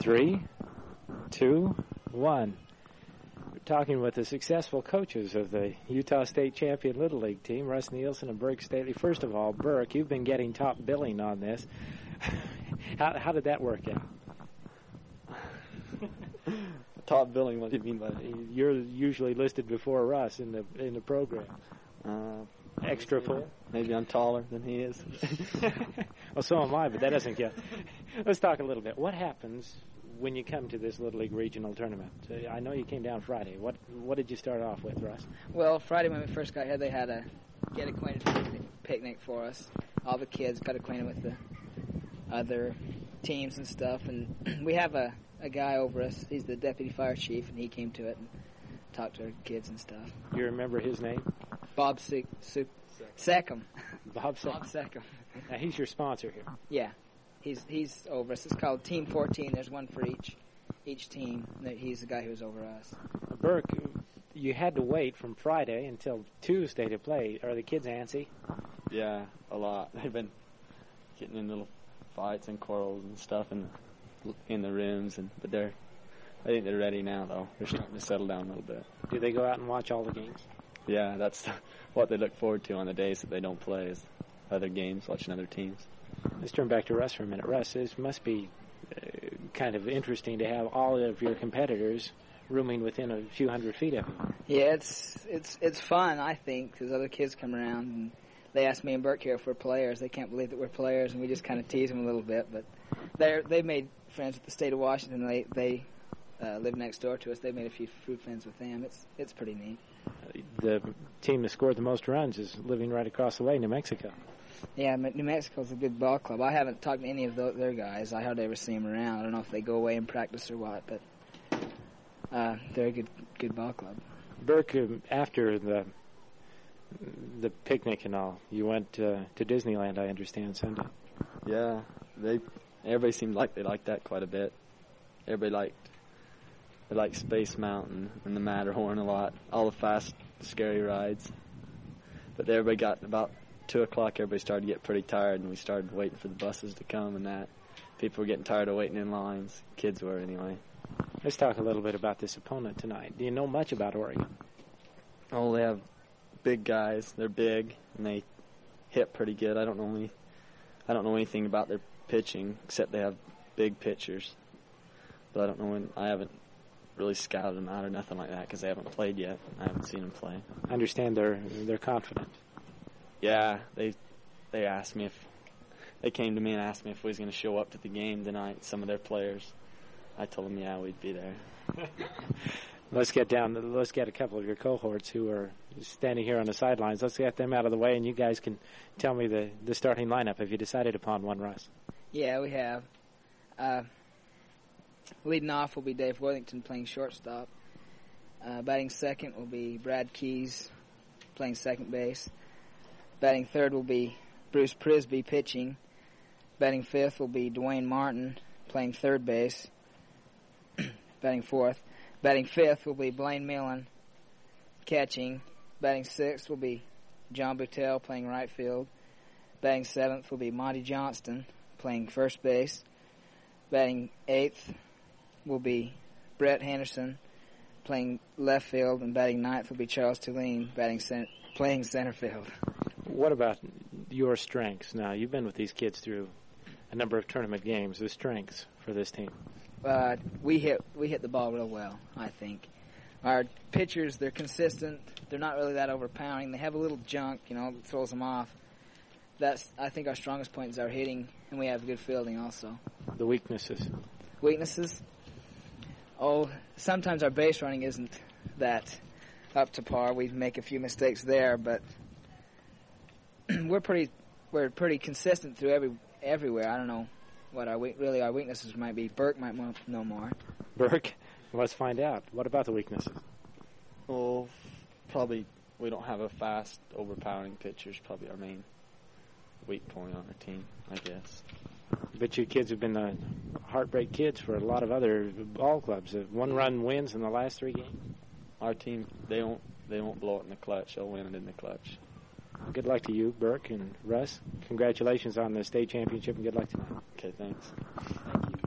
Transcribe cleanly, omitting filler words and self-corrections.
3, 2, 1. We're talking with the successful coaches of the Utah State champion Little League team, Russ Nielsen and Burke Staley. First of all, Burke, you've been getting top billing on this. How did that work out? Top billing? What do you mean by that? You're usually listed before Russ in the program. Extra full? Maybe I'm taller than he is. Well, so am I, but that doesn't count. Let's talk a little bit. What happens when you come to this Little League regional tournament? I know you came down Friday. What did you start off with, Russ? Well, Friday when we first got here, they had a get acquainted picnic for us. All the kids got acquainted with the other teams and stuff, and we have a guy over us. He's the deputy fire chief, and he came to it and talked to our kids and stuff. You remember his name? Bob Seckham. Bob Seckham. Now, he's your sponsor here. Yeah. He's over us. It's called Team 14. There's one for each team. He's the guy who's over us. Burke, you had to wait from Friday until Tuesday to play. Are the kids antsy? Yeah, a lot. They've been getting in little fights and quarrels and stuff in the rooms, but I think they're ready now, though. They're starting to settle down a little bit. Do they go out and watch all the games? Yeah, that's what they look forward to on the days that they don't play, is other games, watching other teams. Let's turn back to Russ for a minute. Russ, this must be kind of interesting to have all of your competitors rooming within a few hundred feet of you. Yeah, it's fun, I think, because other kids come around and they ask me and Burke here if we're players. They can't believe that we're players, and we just kind of tease them a little bit. But they've made friends with the state of Washington. They live next door to us. They've made a few friends with them. It's pretty neat. The team that scored the most runs is living right across the way, New Mexico. Yeah, New Mexico's a good ball club. I haven't talked to any of their guys. I hardly ever see them around. I don't know if they go away and practice or what, but they're a good ball club. Burke, after the picnic and all, you went to Disneyland, I understand, Sunday. Yeah, everybody seemed like they liked that quite a bit. Everybody liked Space Mountain and the Matterhorn a lot, all the fast, scary rides. But everybody got about 2 o'clock, everybody started to get pretty tired, and we started waiting for the buses to come and that. People were getting tired of waiting in lines. Kids were, anyway. Let's talk a little bit about this opponent tonight. Do you know much about Oregon? Oh, they have big guys. They're big, and they hit pretty good. I don't know anything about their pitching, except they have big pitchers. But I haven't really scouted them out or nothing like that, because they haven't played yet. I haven't seen them play. I understand they're confident. Yeah, they asked me they came to me and asked me if we was going to show up to the game tonight, some of their players. I told them, yeah, we'd be there. Let's get a couple of your cohorts who are standing here on the sidelines. Let's get them out of the way, and you guys can tell me the starting lineup. Have you decided upon one, Russ? Yeah, we have. Leading off will be Dave Worthington playing shortstop. Batting second will be Brad Keys playing second base. Batting third will be Bruce Prisby pitching. Batting fifth will be Dwayne Martin playing third base. Batting fourth. Batting fifth will be Blaine Millen catching. Batting sixth will be John Boutel playing right field. Batting seventh will be Monty Johnston playing first base. Batting eighth will be Brett Henderson playing left field, and batting ninth will be Charles Tulane playing center field. What about your strengths? Now, you've been with these kids through a number of tournament games. The strengths for this team? We hit the ball real well, I think. Our pitchers, they're consistent. They're not really that overpowering. They have a little junk, that throws them off. I think our strongest point is our hitting, and we have good fielding also. The weaknesses? Weaknesses? Oh, sometimes our base running isn't that up to par. We make a few mistakes there, but we're pretty consistent through everywhere. I don't know what our weaknesses might be. Burke might know more. Burke, let's find out. What about the weaknesses? Well, probably we don't have a fast, overpowering pitcher. Is probably our main weak point on our team, I guess. But you kids have been the heartbreak kids for a lot of other ball clubs. 1-run wins in the last 3 games. Our team, they won't blow it in the clutch. They'll win it in the clutch. Good luck to you, Burke and Russ. Congratulations on the state championship, and good luck tonight. Okay, thanks. Thank you.